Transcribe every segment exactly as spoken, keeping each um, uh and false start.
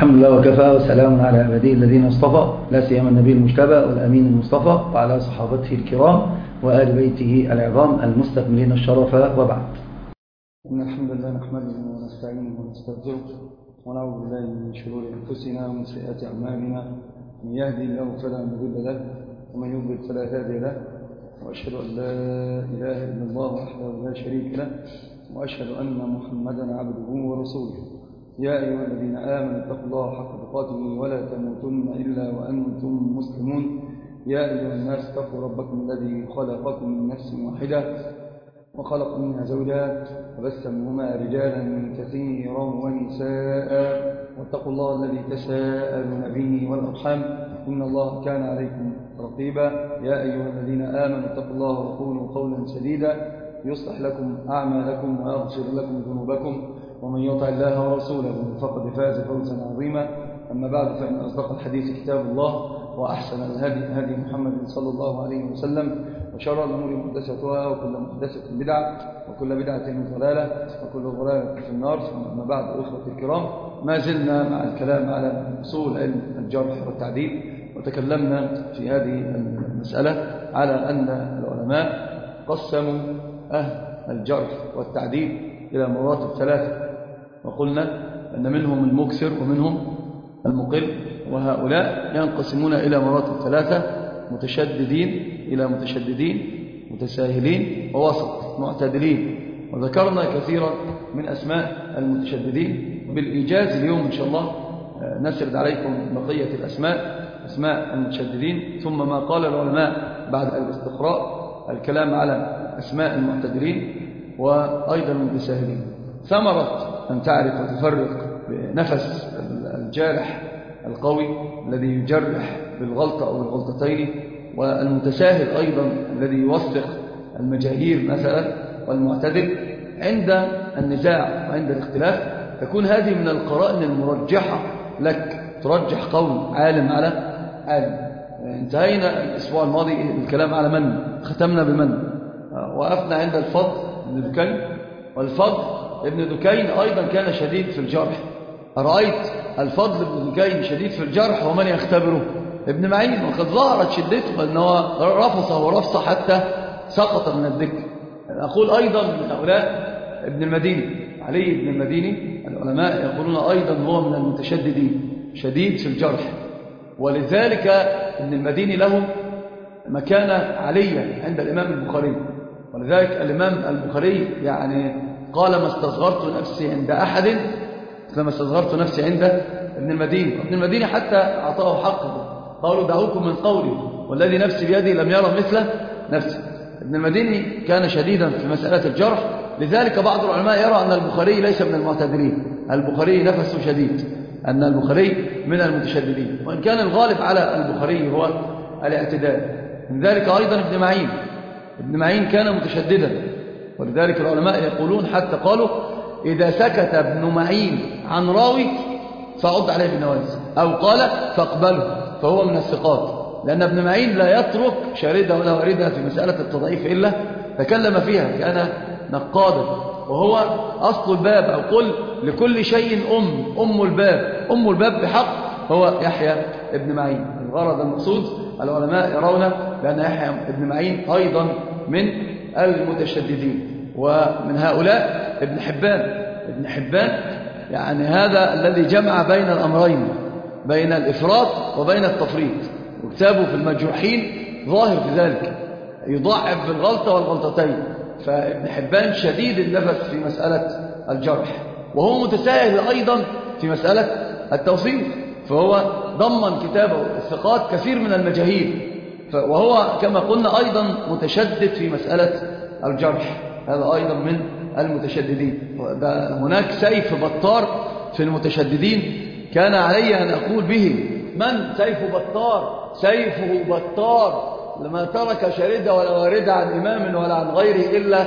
الحمد لله وكفى وسلام على عباده الذين اصطفى، لا سيما النبي المجتبى والأمين المصطفى وعلى صحابته الكرام وآل بيته العظام المستكملين الشرف، وبعد. إن الحمد لله نحمده ونستعينه ونستغفره ونعوذ بالله من شرور أنفسنا ومن سيئات أعمالنا، من يهدي الله فلا مضل له ومن يضلل فلا هادي له، وأشهد أن لا إله إلا الله وحده لا شريك له، وأشهد أن محمدا عبده ورسوله. يا أيها الذين آمنوا اتقوا الله حق تقاته ولا تموتن إلا وأنتم مسلمون. يا أيها الناس اتقوا ربكم الذي خلقكم من نفس واحدة وخلق منها زوجها وبث منهما رجالا كثيرا ونساء، واتقوا الله الذي تساءلون به والأرحام إن الله كان عليكم رقيبا. يا أيها الذين آمنوا اتقوا الله وقولوا قولا سديدا يصلح لكم أعمالكم ويغفر لكم ذنوبكم، ومن يطع الله ورسوله فقد فاز فوزا عظيما. أما بعد، فإن أصدق الحديث كتاب الله، وأحسن الهدي هدي محمد صلى الله عليه وسلم، وشر الأمور محدثاتها، وكل محدثة بدعة، وكل بدعة ضلالة، وكل ضلالة في النار. أما بعد، أخوتي الكرام، ما زلنا مع الكلام على أصول علم الجرح والتعديل، وتكلمنا في هذه المسألة على أن العلماء قسموا أهل الجرح والتعديل إلى مراتب ثلاثة، وقلنا أن منهم المكثر ومنهم المقل، وهؤلاء ينقسمون إلى مراتب ثلاثة: متشددين إلى متشددين، متساهلين، ووسط معتدلين. وذكرنا كثيرا من أسماء المتشددين، بالإيجاز اليوم إن شاء الله نسرد عليكم بقية الأسماء، أسماء المتشددين، ثم ما قال العلماء بعد الاستقراء الكلام على أسماء المعتدلين وأيضا المتساهلين. ثمرة أن تعرف وتفرق بنفس الجارح القوي الذي يجرح بالغلطة أو الغلطتين، والمتساهل أيضا الذي يوثق المجاهير مثلا، والمعتدل عند النزاع وعند الاختلاف تكون هذه من القرائن المرجحة لك، ترجح قول عالم على عالم. انتهينا الأسبوع الماضي الكلام على من، ختمنا بمن، وقفنا عند الفضل بن دكين. والفضل ابن دكين أيضا كان شديد في الجرح. أرأيت الفضل بن دكين شديد في الجرح ومن يختبره؟ ابن معين، وقد ظهرت شدته أنه رفصه ورفصه حتى سقط من الذكر. أقول أيضا من هؤلاء ابن المديني، علي بن المديني، العلماء يقولون أيضا هو من المتشددين، شديد في الجرح. ولذلك ابن المديني له مكانة عليا عند الإمام البخاري، ولذلك الإمام البخاري يعني قال: ما استصغرت نفسي عند أحد كما استصغرت نفسي عند ابن المديني. ابن المديني حتى أعطاه حقه، قالوا: دعوكم من قولي والذي نفسي بيده لم يرى مثل نفسي. ابن المديني كان شديدا في مسألة الجرح، لذلك بعض العلماء يرى أن البخاري ليس من المعتدلين، البخاري نفسه شديد، أن البخاري من المتشددين، وإن كان الغالب على البخاري هو الاعتدال. من ذلك أيضا ابن معين، ابن معين كان متشددا، ولذلك العلماء يقولون حتى قالوا: إذا سكت ابن معين عن راوي فعد عليه بالنواجذ، أو قال فاقبله، فهو من الثقات، لأن ابن معين لا يترك شاردة ولا واردة في مسألة التضعيف إلا تكلم فيها، كان نقادا، وهو أصل الباب، أو قل لكل شيء أم أم الباب، أم الباب بحق هو يحيى ابن معين. الغرض المقصود العلماء يرون بأن يحيى ابن معين أيضا من المتشددين. ومن هؤلاء ابن حبان، ابن حبان يعني هذا الذي جمع بين الأمرين، بين الإفراط وبين التفريط، وكتابه في المجروحين ظاهر في ذلك، يضاعف بالغلطة والغلطتين. فابن حبان شديد النفس في مسألة الجرح، وهو متساهل أيضا في مسألة التوثيق، فهو ضمن كتابه الثقات كثير من المجاهيل، وهو كما قلنا أيضا متشدد في مسألة الجرح، هذا أيضا من المتشددين. هناك سيف بطار في المتشددين كان علي أن أقول به: من سيف بطار؟ سيفه بطار لما ترك شاردة ولا واردة عن إمام ولا عن غيره إلا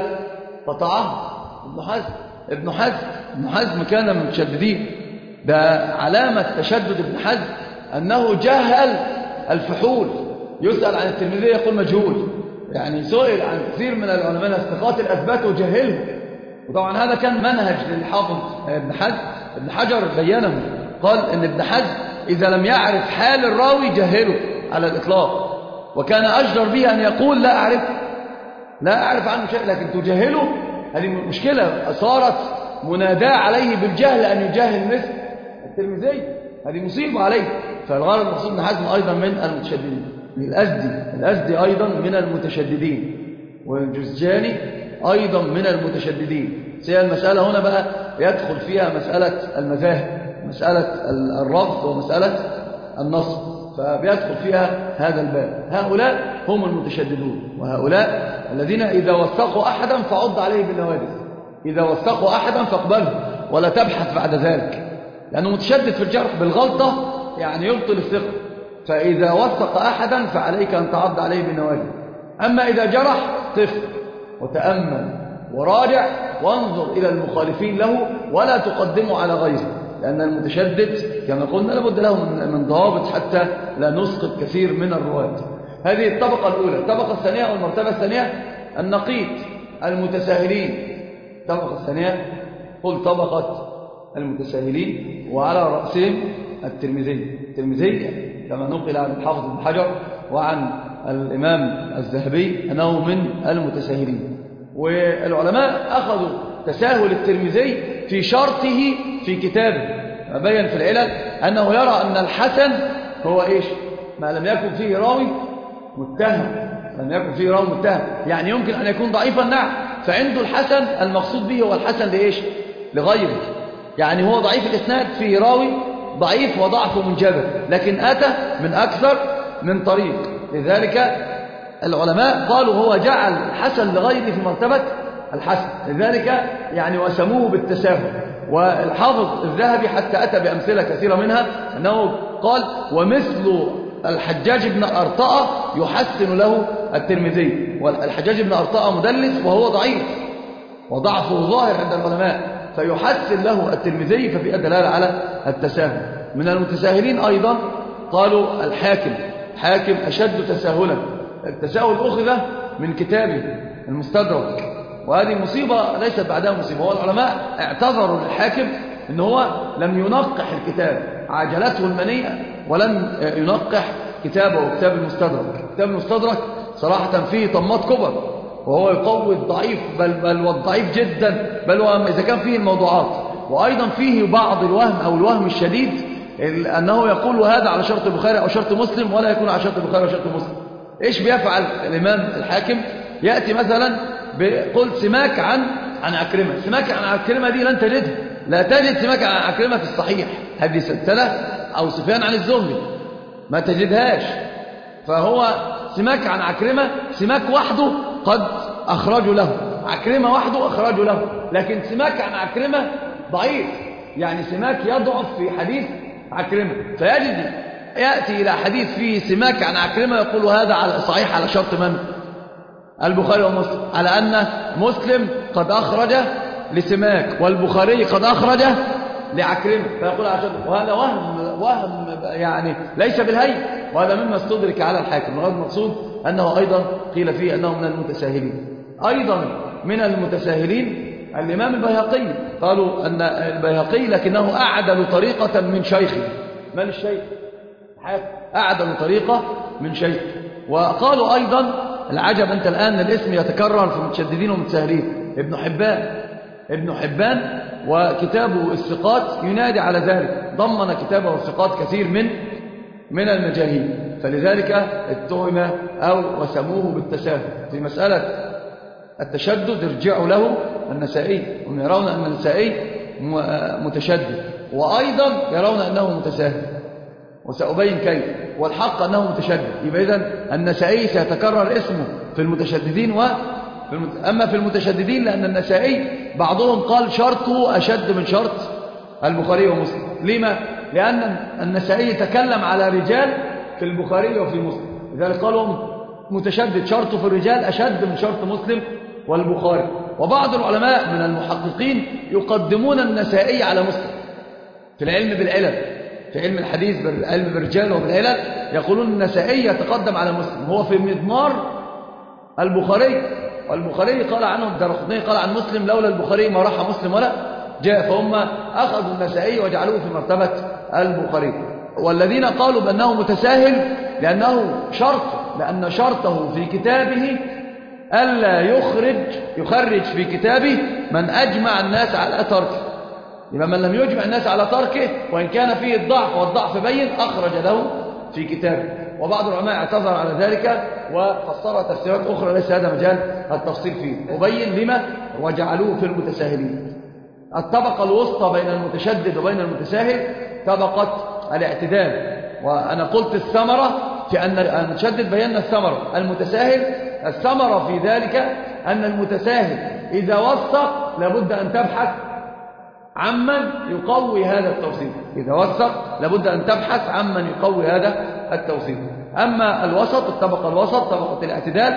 قطعه. ابن حزم، ابن حزم ابن حزم كان من المتشددين. ده علامة تشدد ابن حزم أنه جهل الفحول، يسأل عن الترمذي يقول مجهول، يعني سئل عن كثير من العلماء الثقات الأثبات وجهله. وطبعا هذا كان منهج للحافظ ابن حجر ابن حجر بينه، قال إن ابن حزم إذا لم يعرف حال الراوي جهله على الإطلاق، وكان أجدر به أن يقول لا أعرف لا أعرف عنه شيء، لكن تجهله هذه مشكلة، صارت مناداة عليه بالجهل أن يجهل مثل الترمذي، هذه مصيبة عليه. فالغرض المقصود ابن حزم أيضا من المتشددين. الأزدي الأزدي أيضا من المتشددين، والجزجاني أيضا من المتشددين. هي المسألة هنا بقى يدخل فيها مسألة المذاهب، مسألة الرفض ومسألة النصب، فبيدخل فيها هذا الباب. هؤلاء هم المتشددون، وهؤلاء الذين إذا وثقوا أحدا فعض عليه بالنوادر، إذا وثقوا أحدا فاقبله ولا تبحث بعد ذلك، لأنه متشدد في الجرح بالغلطة يعني يبطل الثقة. فإذا وثق أحدا فعليك أن تعض عليه بالنوادر. أما إذا جرح قف وتأمل وراجع وانظر إلى المخالفين له ولا تقدمه على غيره، لأن المتشدد كما قلنا لابد له من ضوابط حتى لا نسقط كثير من الرواة. هذه الطبقة الأولى. الطبقة الثانية أو المرتبة الثانية النقيض، المتساهلين. الطبقة الثانية قل طبقة المتساهلين، وعلى رأسهم الترمذي. الترمذي كما نقل عن الحافظ بن حجر وعن الإمام الذهبي أنه من المتساهلين. والعلماء أخذوا تساهل الترمذي في شرطه في كتابه، بين في العلل أنه يرى أن الحسن هو إيش؟ ما لم يكن فيه راوي متهم، لم يكن فيه راوي متهم، يعني يمكن أن يكون ضعيفا نعم، فعنده الحسن المقصود به هو الحسن لإيش؟ لغيره، يعني هو ضعيف الإسناد فيه راوي ضعيف وضعفه منجبر، لكن أتى من أكثر من طريق. لذلك العلماء قالوا هو جعل الحسن لغيره في مرتبة الحسن، لذلك يعني وسموه بالتساهل. والحافظ الذهبي حتى أتى بأمثلة كثيرة منها، أنه قال ومثل الحجاج بن أرطاء يحسن له الترمذي، والحجاج بن أرطاء مدلس وهو ضعيف وضعفه ظاهر عند العلماء، فيحسن له الترمذي، ففي دلالة على التساهل. من المتساهلين أيضا قالوا الحاكم. حاكم أشد تساهلا، التساهل أخذ من كتابه المستدرك، وهذه مصيبة ليست بعدها مصيبة. هو العلماء اعتذروا للحاكم إن هو لم ينقح الكتاب، عجلته المنية ولم ينقح كتابه كتاب المستدرك. كتاب المستدرك صراحة فيه طمات كبر، وهو يقوي الضعيف بل, بل والضعيف جدا، بل إذا كان فيه الموضوعات، وأيضا فيه بعض الوهم أو الوهم الشديد أنه يقول هذا على شرط البخاري أو شرط مسلم ولا يكون على شرط البخاري أو شرط مسلم. إيش بيفعل الإمام الحاكم؟ يأتي مثلا بقول سماك عن عن عكرمة. سماك عن عكرمة دي لن تجدها، لا تجد سماك عن عكرمة في الصحيح، هذه سلسلة أو سفيان عن الزهري ما تجدهاش. فهو سماك عن عكرمة، سماك وحده قد أخرجوا له، عكرمة وحده أخرجوا له، لكن سماك عن عكرمة ضعيف، يعني سماك يضعف في حديث عكرمة، فيجد يأتي إلى حديث فيه سماك عن عكرمة يقول هذا على صحيح على شرط من؟ البخاري ومسلم، على أن مسلم قد أخرج لسماك والبخاري قد أخرج لعكرمة، فيقول على شرط. وهذا وهم وهم يعني ليس بالهي، وهذا مما استدرك على الحاكم. الغرض المقصود أنه أيضا قيل فيه أنه من المتساهلين. أيضا من المتساهلين الإمام البيهقي، قالوا أن البيهقي لكنه أعدل طريقة من شيخه. من الشيخ؟ أعدل طريقة من شيخ. وقالوا أيضا العجب أنت الآن الاسم يتكرر في المتشددين والمتساهلين، ابن حبان. ابن حبان وكتابه الثقات ينادي على ذلك، ضمن كتابه الثقات كثير من من المجاهيل، فلذلك اتهم أو وسموه بالتساهل. في مسألة التشدد ارجعوا له النسائي، هم يرون أن النسائي متشدد، وأيضا يرون أنه متساهل، وسأبين كيف، والحق أنه متشدد. يبقى إذن النسائي سيتكرر اسمه في المتشددين و في المت... أما في المتشددين لأن النسائي بعضهم قال شرطه أشد من شرط البخاري ومسلم. لما؟ لأن النسائي تكلم على رجال في البخاري وفي مسلم، لذلك قالوا متشدد شرطه في الرجال أشد من شرط مسلم والبخاري. وبعض العلماء من المحققين يقدمون النسائي على مسلم في العلم بالعلل، في علم الحديث بالعلم بالرجال وبالعلل، يقولون النسائي يتقدم على مسلم، هو في مضمار البخاري، والبخاري قال عنه الدارقطني قال عن مسلم لولا البخاري ما راح مسلم ولا جاء، فهم أخذوا النسائي وجعلوه في مرتبة البخاري. والذين قالوا بأنه متساهل لأنه شرط لأن شرطه في كتابه ألا يخرج يخرج في كتابه من أجمع الناس على تركه. يبقى من لم يجمع الناس على تركه وإن كان فيه الضعف والضعف بين أخرج له في كتابه. وبعض العلماء اعتذر على ذلك وفسر تفسيرات أخرى ليس هذا مجال التفصيل فيه. وبين لما وجعلوه في المتساهلين. الطبقة الوسطى بين المتشدد وبين المتساهل طبقة الاعتدال. وأنا قلت الثمرة في أن المتشدد بينا الثمرة، المتساهل الثمرة في ذلك أن المتساهل إذا وثق لابد أن تبحث عمن يقوي هذا التوثيق. إذا وثق لابد أن تبحث عمن يقوي هذا التوثيق. أما الوسط الطبقة الوسط طبقة الاعتدال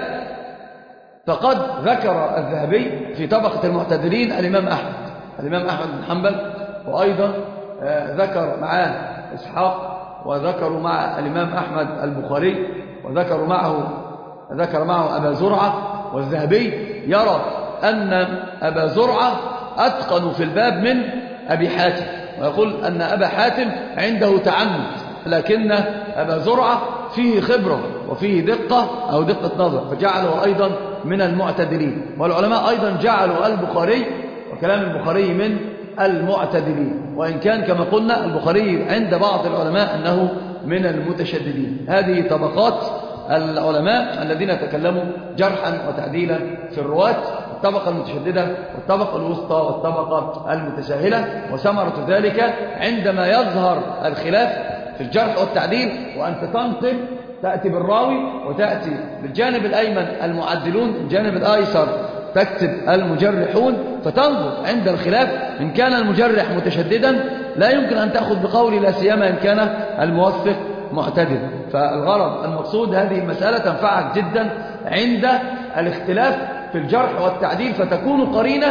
فقد ذكر الذهبي في طبقة المعتدلين الإمام أحمد الإمام أحمد بن حنبل، وأيضا ذكر معاه إسحاق، وذكروا مع الإمام أحمد البخاري، وذكروا معه ذكر معه أبا زرعة. والذهبي يرى أن أبا زرعة أتقن في الباب من أبي حاتم، ويقول أن أبا حاتم عنده تعنت، لكن أبا زرعة فيه خبرة وفيه دقة أو دقة نظر فجعله أيضا من المعتدلين. والعلماء أيضا جعلوا البخاري وكلام البخاري من المعتدلين، وإن كان كما قلنا البخاري عند بعض العلماء أنه من المتشددين. هذه طبقات العلماء الذين تكلموا جرحا وتعديلا في الرواة: الطبقة المتشددة والطبقة الوسطى والطبقة المتساهلة. وثمرة ذلك عندما يظهر الخلاف في الجرح والتعديل وأنت تنقل تأتي بالراوي وتأتي بالجانب الأيمن المعدلون، الجانب الأيسر تكتب المجرحون، فتنظر عند الخلاف إن كان المجرح متشددا لا يمكن أن تأخذ بقول لا سيما إن كان الموثق معتدل. فالغرض المقصود هذه المسألة تنفعك جدا عند الاختلاف في الجرح والتعديل، فتكون قرينة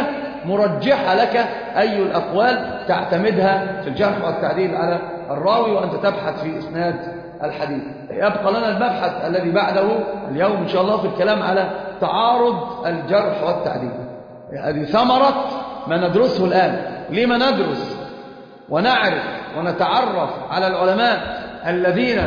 مرجحة لك أي الأقوال تعتمدها في الجرح والتعديل على الراوي وأنت تبحث في إسناد الحديث. يبقى لنا المبحث الذي بعده اليوم إن شاء الله في الكلام على تعارض الجرح والتعديل. هذه ثمرة ما ندرسه الآن. لما ندرس ونعرف ونتعرف على العلماء الذين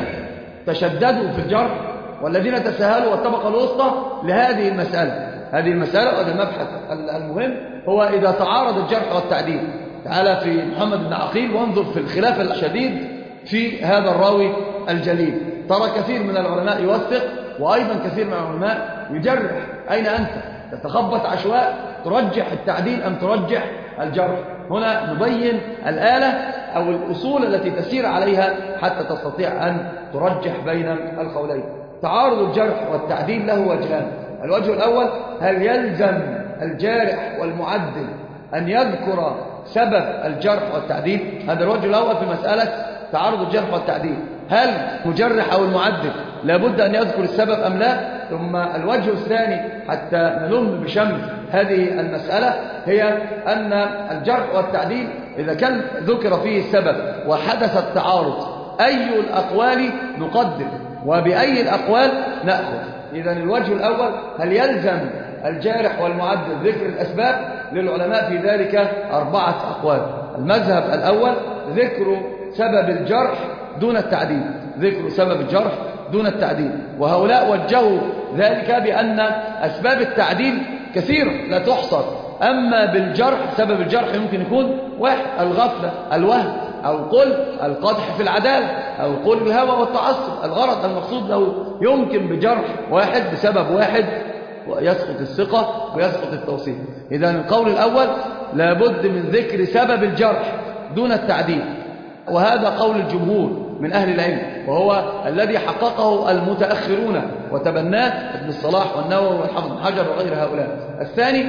تشددوا في الجرح والذين تساهلوا والطبقة الوسطى لهذه المسألة. هذه المسألة وهذا المبحث المهم هو إذا تعارض الجرح والتعديل. تعالى في محمد بن عقيل وانظر في الخلاف الشديد في هذا الراوي الجليل. ترى كثير من العلماء يوثق وأيضا كثير من العلماء يجرح. أين أنت؟ تتخبط عشواء ترجح التعديل أم ترجح الجرح؟ هنا نبين الآلة أو الأصول التي تسير عليها حتى تستطيع أن ترجح بين القولين. تعارض الجرح والتعديل له وجهان. الوجه الأول: هل يلزم الجارح والمعدل أن يذكر سبب الجرح والتعديل؟ هذا الوجه الأول في مسألة تعارض الجرح والتعديل. هل مجرح أو المعدل لابد أن يذكر السبب أم لا؟ ثم الوجه الثاني حتى نلم بشمل هذه المسألة هي أن الجرح والتعديل إذا كان ذكر فيه السبب وحدث التعارض أي الأقوال نقدم وبأي الأقوال نأخذ. إذن الوجه الأول: هل يلزم الجارح والمعدل ذكر الأسباب؟ للعلماء في ذلك أربعة أقوال. المذهب الأول: ذكر سبب الجرح دون التعديل، ذكر سبب الجرح دون التعديل. وهؤلاء وجهوا ذلك بأن أسباب التعديل كثيرة لا تحصر، أما بالجرح سبب الجرح يمكن يكون واحد: الغفلة، الوهم، أو قل القدح في العدالة، أو قل الهوى والتعصب. الغرض المقصود له يمكن بجرح واحد بسبب واحد ويسقط الثقة ويسقط التوصيف. إذن القول الأول: لابد من ذكر سبب الجرح دون التعديل، وهذا قول الجمهور من أهل العلم، وهو الذي حققه المتأخرون وتبناه ابن الصلاح والنووي والحافظ بن حجر وغير هؤلاء. الثاني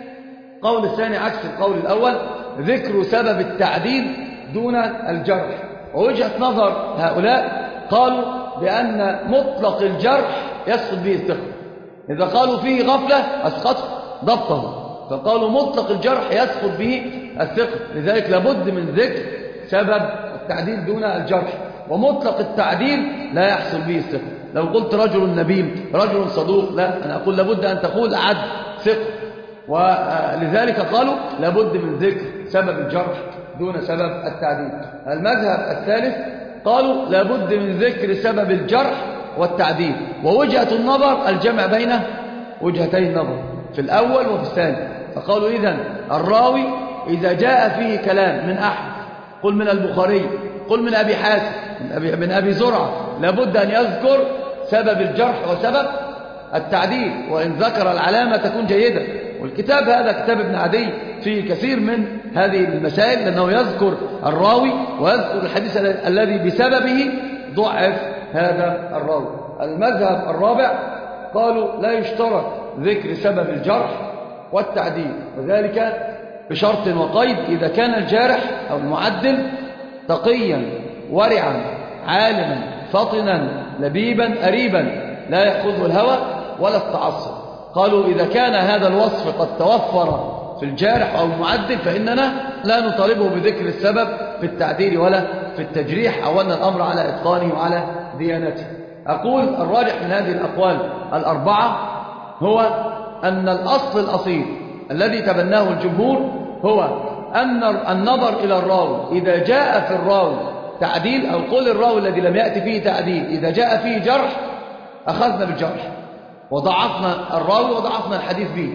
قول الثاني عكس القول الأول: ذكر سبب التعديل دون الجرح. ووجهة نظر هؤلاء قالوا بأن مطلق الجرح يسقط به الثقة. إذا قالوا فيه غفلة أسقطه ضبطه، فقالوا مطلق الجرح يسقط به الثقة. لذلك لابد من ذكر سبب التعديل دون الجرح. ومطلق التعديل لا يحصل به الثقة. لو قلت رجل نبيل رجل صدوق، لا، أنا أقول لابد أن تقول عدل ثقة. ولذلك قالوا لابد من ذكر سبب الجرح دون سبب التعديل. المذهب الثالث قالوا لابد من ذكر سبب الجرح والتعديل، ووجهة النظر الجمع بين وجهتي النظر في الأول وفي الثاني. فقالوا إذن الراوي إذا جاء فيه كلام من أحد، قل من البخاري، قل من أبي حاتم، من أبي, من أبي زرعة، لابد أن يذكر سبب الجرح وسبب التعديل، وإن ذكر العلامة تكون جيدة. والكتاب هذا كتاب ابن عدي فيه كثير من هذه المسائل، لأنه يذكر الراوي ويذكر الحديث الذي بسببه ضعف هذا الراوي. المذهب الرابع قالوا لا يشترط ذكر سبب الجرح والتعديل، وذلك بشرط وقيد: إذا كان الجارح أو المعدل تقيا ورعا عالما فطنا لبيبا أريبا لا يأخذه الهوى ولا التعصب. قالوا إذا كان هذا الوصف قد توفر في الجارح أو المعدل فإننا لا نطالبه بذكر السبب في التعديل ولا في التجريح، أو أن الأمر على إتقانه وعلى ديانته. أقول الراجح من هذه الأقوال الأربعة هو أن الأصل الأصيل الذي تبناه الجمهور هو أن النظر إلى الراوي إذا جاء في الراوي تعديل، أو قل الراوي الذي لم يأتي فيه تعديل إذا جاء فيه جرح أخذنا بالجرح وضعفنا الراوي وضعفنا الحديث به.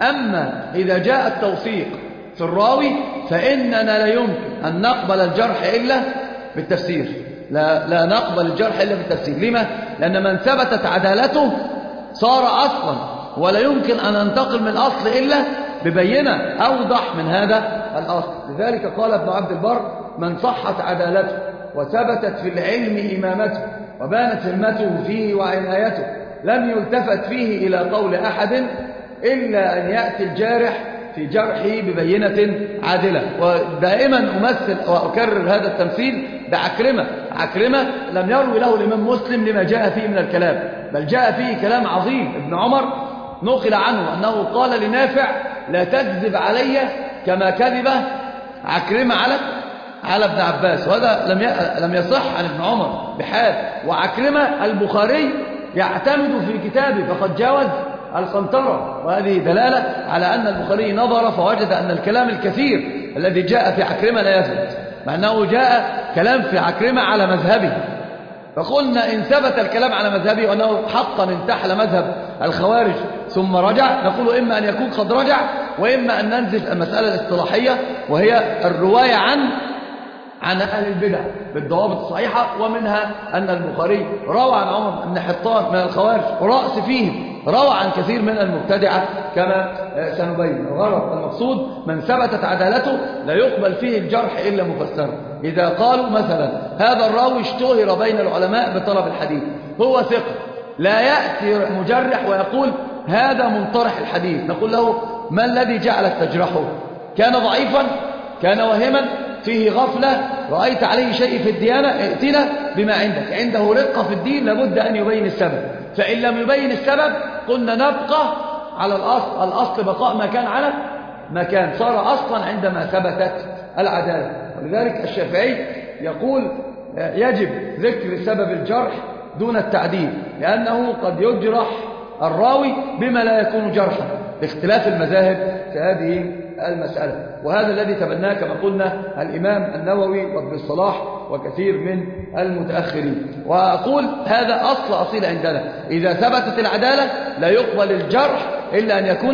أما إذا جاء التوثيق في الراوي فإننا لا يمكن أن نقبل الجرح إلا بالتفسير، لا, لا نقبل الجرح إلا بالتفسير. لما؟ لأن من ثبتت عدالته صار أصلا، ولا يمكن أن ننتقل من الأصل إلا ببينة أوضح من هذا الأصل. لذلك قال ابن عبد البر: من صحت عدالته وثبتت في العلم إمامته وبانت همته فيه وعنايته لم يلتفت فيه إلى قول أحد إلا أن يأتي الجارح في جرحه ببينة عادلة. ودائما أمثل وأكرر هذا التمثيل بعكرمة. عكرمة لم يروي له الإمام مسلم لما جاء فيه من الكلام، بل جاء فيه كلام عظيم. ابن عمر نقل عنه أنه قال لنافع: لا تكذب علي كما كذب عكرمة على على ابن عباس. وهذا لم لم يصح عن ابن عمر بحال. وعكرمة البخاري يعتمد في كتابه فقد جاوز القنطرة، وهذه دلالة على أن البخاري نظر فوجد أن الكلام الكثير الذي جاء في عكرمة لا يثبت، مع أنه جاء كلام في عكرمة على مذهبه. فقلنا إن ثبت الكلام على مذهبه وأنه حقا انتحل مذهب الخوارج ثم رجع، نقول إما أن يكون قد رجع، وإما أن ننزل المسألة الاصطلاحية وهي الرواية عن عن أهل البدع بالضوابط الصحيحة. ومنها أن البخاري روى عن عمر بن حطان من الخوارج ورأس فيهم، روى عن كثير من المبتدعة كما سنبين. الغرض المقصود من ثبتت عدالته لا يقبل فيه الجرح إلا مفسرا. إذا قالوا مثلا هذا الراوي اشتهر بين العلماء بطلب الحديث، هو ثقة، لا يأتي مجرح ويقول هذا منطرح الحديث، نقول له ما الذي جعلك تجرحه؟ كان ضعيفا؟ كان وهما؟ فيه غفلة؟ رأيت عليه شيء في الديانة؟ ائتنا بما عندك. عنده رقة في الدين لابد أن يبين السبب، فإن لم يبين السبب قلنا نبقى على الأصل. الأصل بقاء ما كان على ما كان، صار أصلا عندما ثبتت العدالة. ولذلك الشافعي يقول يجب ذكر سبب الجرح دون التعديل، لأنه قد يجرح الراوي بما لا يكون جرحا باختلاف المذاهب في هذه المسألة. وهذا الذي تبناه كما قلنا الإمام النووي وابن الصلاح وكثير من المتأخرين. وأقول هذا أصل أصيل عندنا: إذا ثبتت العدالة لا يقبل الجرح إلا أن يكون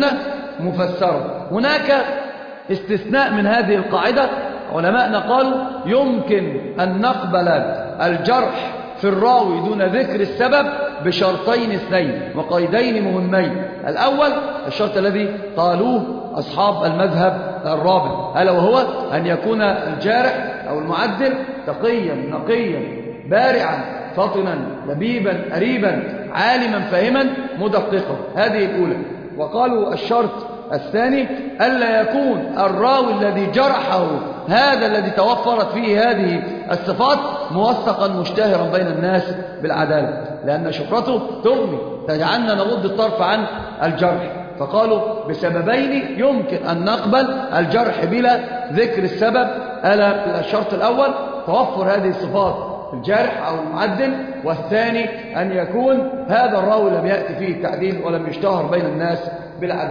مفسرا. هناك استثناء من هذه القاعدة، علماءنا قالوا يمكن أن نقبل الجرح في الراوي دون ذكر السبب بشرطين اثنين وقيدين مهمين. الأول الشرط الذي قالوه أصحاب المذهب الرابع، ألا وهو أن يكون الجارح أو المعدل تقيا نقيا بارعا فطنا لبيبا أريبا عالما فاهما مدققا. هذه الأولى. وقالوا الشرط الثاني ألا يكون الراوي الذي جرحه هذا الذي توفرت فيه هذه الصفات موثقا مشتهرا بين الناس بالعدالة، لأن شهرته تغني تجعلنا نغض الطرف عن الجرح. فقالوا بسببين يمكن أن نقبل الجرح بلا ذكر السبب. ألا الشرط الأول توفر هذه الصفات في الجارح أو المعدل، والثاني أن يكون هذا الراوي لم يأتي فيه التعديل ولم يشتهر بين الناس بالعدالة.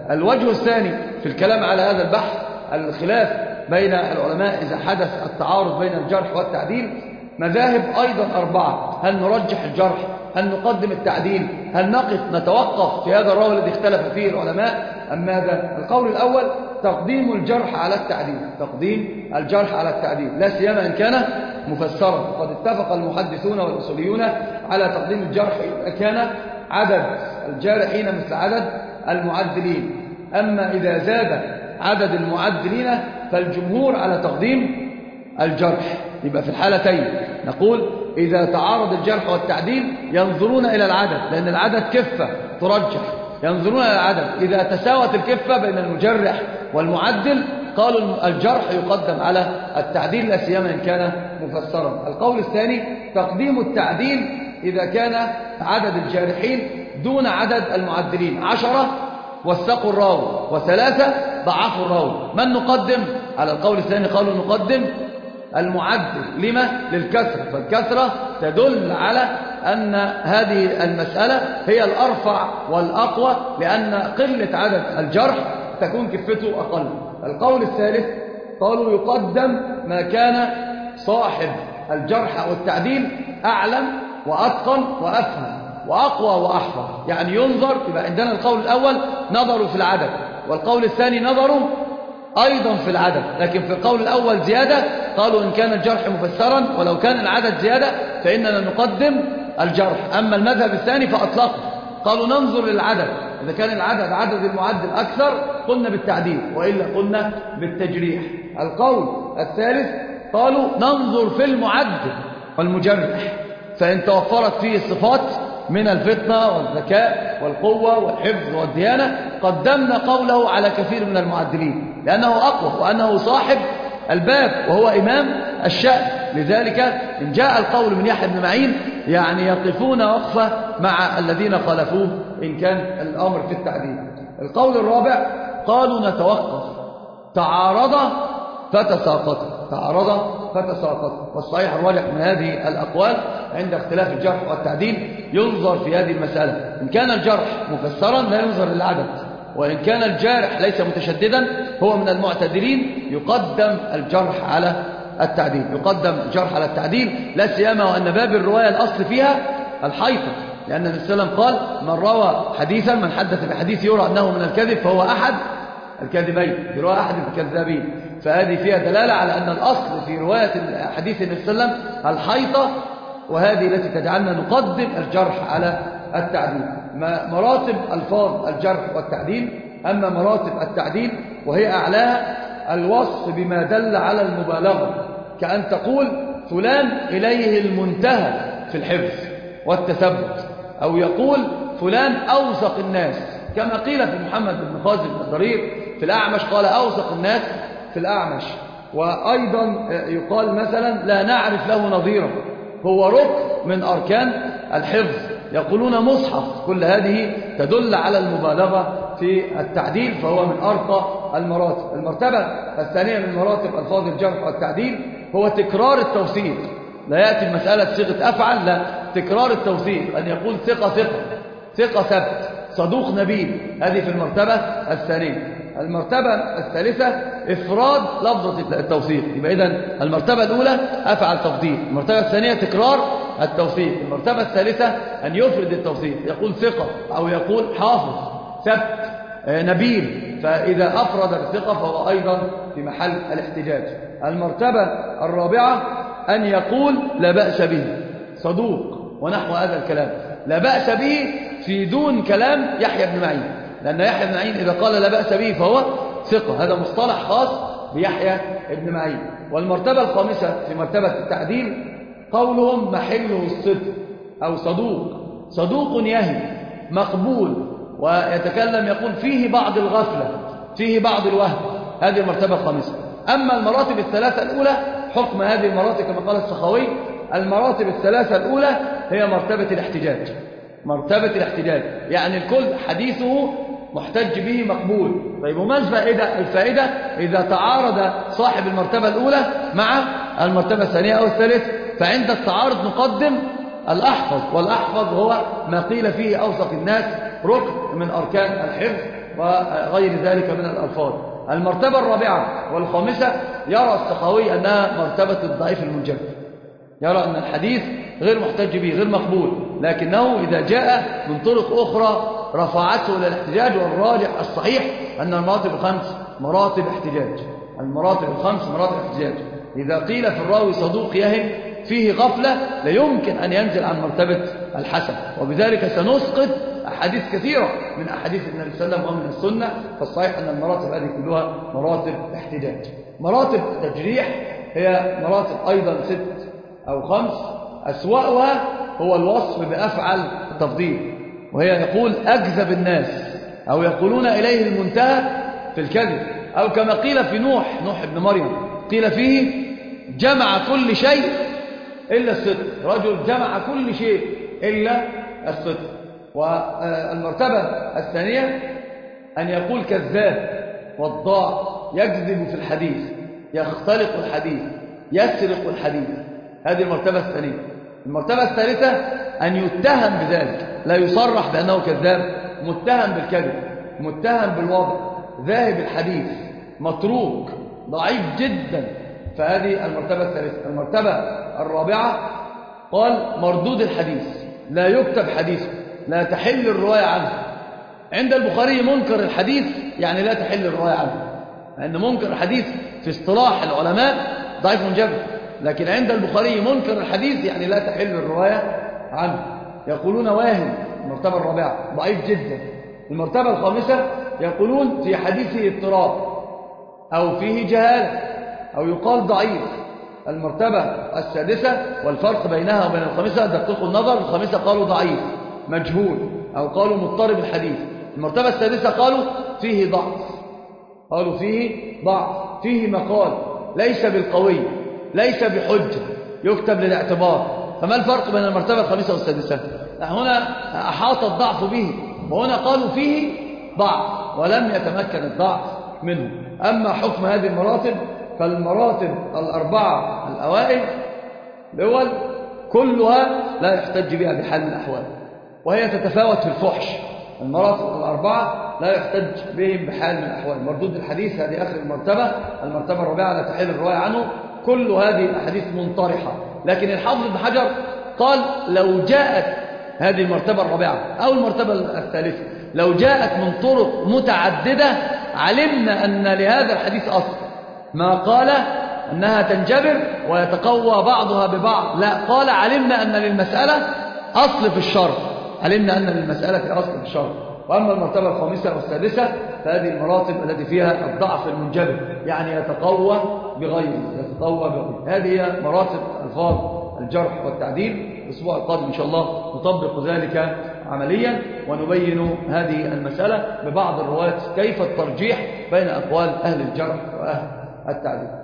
الوجه الثاني في الكلام على هذا البحث الخلاف بين العلماء إذا حدث التعارض بين الجرح والتعديل مذاهب أيضا أربعة. هل نرجح الجرح؟ هل نقدم التعديل؟ هل نقف نتوقف في هذا الراوي الذي اختلف فيه العلماء أم ماذا؟ القول الأول تقديم الجرح على التعديل، تقديم الجرح على التعديل لا سيما إن كان مفسرا. قد اتفق المحدثون والأصوليون على تقديم الجرح إذا كان عدد الجارحين مثل عدد المعدلين. أما إذا زاد عدد المعدلين فالجمهور على تقديم الجرح. يبقى في الحالتين نقول إذا تعارض الجرح والتعديل ينظرون إلى العدد، لأن العدد كفة ترجح، ينظرون إلى العدد. إذا تساوت الكفة بين المجرح والمعدل قالوا الجرح يقدم على التعديل لا سيما إن كان مفسرا. القول الثاني تقديم التعديل إذا كان عدد الجارحين دون عدد المعدلين، عشرة وثقوا الراوي وثلاثة ضعفوا الراوي. من نقدم؟ على القول الثاني قالوا نقدم المعدل. لما؟ للكثرة، فالكثرة تدل على أن هذه المسألة هي الأرفع والأقوى، لأن قلة عدد الجرح تكون كفته أقل. القول الثالث قالوا يقدم ما كان صاحب الجرح والتعديل أعلم وأتقن وأفهم وأقوى وأحفظ. يعني ينظر، يبقى عندنا القول الأول نظروا في العدد، والقول الثاني نظروا أيضا في العدد، لكن في القول الأول زيادة. قالوا إن كان الجرح مفسرا ولو كان العدد زيادة فإننا نقدم الجرح. أما المذهب الثاني فأطلقوا، قالوا ننظر للعدد، إذا كان العدد عدد المعدل أكثر قلنا بالتعديل وإلا قلنا بالتجريح. القول الثالث قالوا ننظر في المعدل والمجرح، فإن توفرت فيه الصفات من الفطنة والذكاء والقوة والحفظ والديانة قدمنا قوله على كثير من المعدلين، لأنه أقوى وأنه صاحب الباب وهو إمام الشأن. لذلك إن جاء القول من يحيى بن معين يعني يقفون وقفة مع الذين خالفوه إن كان الأمر في التعديل. القول الرابع قالوا نتوقف، تعارض فتساقط، تعارض فتساقط. والصحيح الراجح من هذه الأقوال عند اختلاف الجرح والتعديل ينظر في هذه المسألة. إن كان الجرح مفسرا لا ينظر للعدد، وإن كان الجارح ليس متشددا هو من المعتدلين يقدم الجرح على التعديل، يقدم الجرح على التعديل لا سيما وأن باب الرواية الأصل فيها الحيطة، لأن النبي صلى الله عليه وسلم قال من روى حديثا، من حدث بحديث يرى أنه من الكذب فهو أحد الكاذبين، يروى أحد الكذابين. فهذه فيها دلالة على أن الأصل في رواية حديث النبي صلى الله عليه وسلم الحيطة، وهذه التي تجعلنا نقدم الجرح على التعديل. مراتب ألفاظ الجرح والتعديل. أما مراتب التعديل وهي أعلاها الوصف بما دل على المبالغة، كأن تقول فلان إليه المنتهى في الحفظ والتثبت، أو يقول فلان أوثق الناس، كما قيل في محمد بن خازم الضرير في الأعمش قال أوثق الناس في الأعمش. وأيضا يقال مثلا لا نعرف له نظيرا، هو ركن من أركان الحفظ. يقولون مصحف. كل هذه تدل على المبالغة في التعديل، فهو من أرقى المراتب. المرتبة الثانية من مراتب ألفاظ الجرح والتعديل هو تكرار التوثيق. لا يأتي المسألة صيغة أفعل، لا، تكرار التوثيق، أن يقول ثقة ثقة، ثقة ثبت، صدوق نبيل. هذه في المرتبة الثانية. المرتبة الثالثة إفراد لفظة التوثيق. يبقى إذن المرتبة الأولى أفعل تفضيل، المرتبة الثانية تكرار التوثيق، المرتبة الثالثة أن يفرد التوثيق، يقول ثقة أو يقول حافظ ثبت نبيل. فإذا أفرد بالثقة فهو أيضا في محل الاحتجاج. المرتبة الرابعة أن يقول لا بأس به، صدوق ونحو هذا الكلام، لا بأس به في دون كلام يحيى بن معين، لأن يحيى بن معين إذا قال لا بأس به فهو ثقة، هذا مصطلح خاص بيحيى بن معين. والمرتبة الخامسة في مرتبة التعديل قولهم محله الصدق أو صدوق، صدوق يهي مقبول ويتكلم يقول فيه بعض الغفلة، فيه بعض الوهم. هذه المرتبة الخامسة. أما المراتب الثلاثة الأولى حكم هذه المراتب كما قال السخاوي، المراتب الثلاثة الأولى هي مرتبة الاحتجاج، مرتبة الاحتجاج يعني الكل حديثه محتج به مقبول. طيب وما الفائدة؟ الفائدة إذا تعارض صاحب المرتبة الأولى مع المرتبة الثانية أو الثالثة، فعند التعارض نقدم الأحفظ، والأحفظ هو ما قيل فيه أوثق الناس، ركن من أركان الحفظ وغير ذلك من الألفاظ. المرتبة الرابعة والخامسة يرى السخاوي أنها مرتبة الضعيف المنجبر، يرى أن الحديث غير محتج به غير مقبول، لكنه إذا جاء من طرق أخرى رفعته إلى الاحتجاج. والراجح الصحيح أن المراتب الخمس مراتب احتجاج، المراتب الخمس مراتب احتجاج. إذا قيل في الراوي صدوق يهم فيه غفلة لا يمكن أن ينزل عن مرتبة الحسن، وبذلك سنسقط أحاديث كثيرة من أحاديث النبي صلى الله عليه وسلم ومن السنة. فالصحيح أن المراتب هذه كلها مراتب احتجاج. مراتب التجريح هي مراتب أيضا ست أو خمس، أسوأها هو الوصف بأفعل التفضيل، وهي يقول أكذب الناس، أو يقولون إليه المنتهى في الكذب، أو كما قيل في نوح نوح ابن مريم قيل فيه جمع كل شيء إلا الصدق، رجل جمع كل شيء إلا الصدق. والمرتبة الثانية أن يقول كذاب وضاع، يكذب في الحديث، يختلق الحديث، يسرق الحديث، هذه المرتبة الثانية. المرتبة الثالثة أن يتهم بذلك، لا يصرح بأنه كذاب، متهم بالكذب، متهم بالوضع، ذاهب الحديث، متروك، ضعيف جدا، فهذه المرتبة الثالثة. المرتبة الرابعة قال مردود الحديث، لا يكتب حديثه، لا تحل الرواية عنه. عند البخاري منكر الحديث يعني لا تحل الرواية عنه، لأن منكر الحديث في اصطلاح العلماء ضعيف منجبر، لكن عند البخاري منكر الحديث يعني لا تحل الرواية عنه. يقولون واهم، المرتبة الرابعة ضعيف جدا. المرتبة الخامسة يقولون في حديثه اضطراب، أو فيه جهالة، أو يقال ضعيف. المرتبة السادسة والفرق بينها وبين الخامسة دققوا النظر، الخامسة قالوا ضعيف مجهول، أو قالوا مضطرب الحديث. المرتبة السادسة قالوا فيه ضعف، قالوا فيه ضعف، فيه مقال، ليس بالقوي، ليس بحجة، يكتب للاعتبار. فما الفرق بين المرتبة الخامسة والسادسة؟ هنا أحاط الضعف به، وهنا قالوا فيه ضعف ولم يتمكن الضعف منه. أما حكم هذه المراتب فالمراتب الأربعة الأوائل الأول كلها لا يحتج بها بحال من الأحوال، وهي تتفاوت في الفحش. المراتب الأربعة لا يحتج بهم بحال من الأحوال. مردود الحديث هذه آخر المرتبة. المرتبة الرابعة لا تحل الرواية عنه. كل هذه الأحاديث منطرحة، لكن الحافظ ابن حجر قال لو جاءت هذه المرتبة الرابعة أو المرتبة الثالثة لو جاءت من طرق متعددة علمنا أن لهذا الحديث أصل. ما قال أنها تنجبر ويتقوى بعضها ببعض، لا، قال علمنا أن للمسألة أصل في الشرع، علمنا أن للمسألة أصل في الشرع. وأما المرتبة الخامسة والسادسة فهذه المراتب التي فيها الضعف المنجبر، يعني يتقوى بغيره، يتقوى بغيره. هذه هي مراتب ألفاظ الجرح والتعديل. الأسبوع القادم إن شاء الله نطبق ذلك عمليا ونبين هذه المسألة ببعض الروايات كيف الترجيح بين أقوال أهل الجرح وأهل التعديل.